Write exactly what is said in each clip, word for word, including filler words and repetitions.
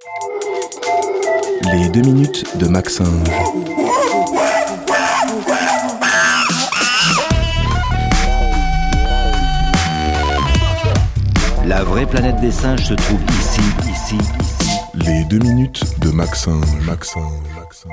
Les deux minutes de Maxinge. La vraie planète des singes se trouve ici, ici, ici. Les deux minutes de Maxinge, Maxinge, Maxinge.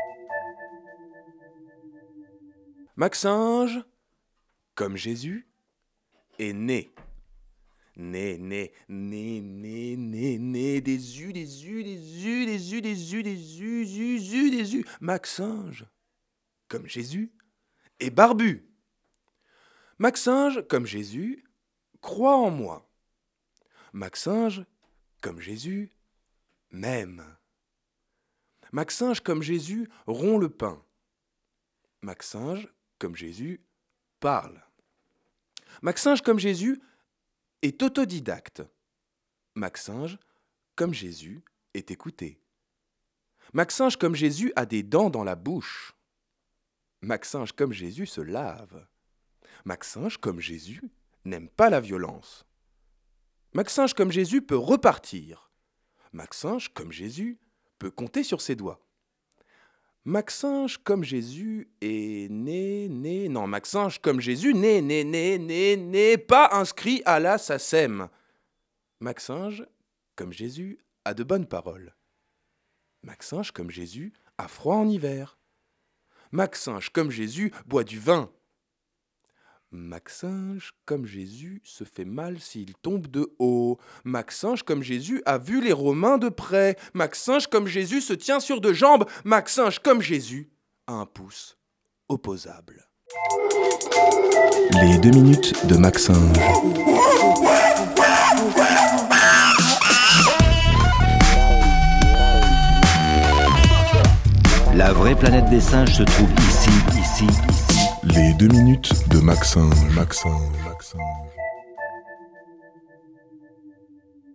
Maxinge, comme Jésus, est né. Né, né, né, né, né, né, des us, des us, des us, des us, des us, des us, us, us, des us. Maxinge, comme Jésus, est barbu. Maxinge, comme Jésus, croit en moi. Maxinge, comme Jésus, m'aime. Maxinge, comme Jésus, rompt le pain. Maxinge, comme Jésus, parle. Maxinge, comme Jésus, est autodidacte. Maxinge, comme Jésus, est écouté. Maxinge, comme Jésus, a des dents dans la bouche. Maxinge, comme Jésus, se lave. Maxinge, comme Jésus, n'aime pas la violence. Maxinge, comme Jésus, peut repartir. Maxinge, comme Jésus, peut compter sur ses doigts. Maxinge, comme Jésus, est né, né... Non, Maxinge, comme Jésus, né, né, né, né, né, pas inscrit à la S A C E M. Maxinge, comme Jésus, a de bonnes paroles. Maxinge, comme Jésus, a froid en hiver. Maxinge, comme Jésus, boit du vin. Maxinge, comme Jésus, se fait mal s'il tombe de haut. Maxinge, comme Jésus, a vu les Romains de près. Maxinge, comme Jésus, se tient sur deux jambes. Maxinge, comme Jésus, a un pouce opposable. Les deux minutes de Maxinge. La vraie planète des singes se trouve ici, ici, ici. Les deux minutes de Maxinge, Maxinge, Maxinge.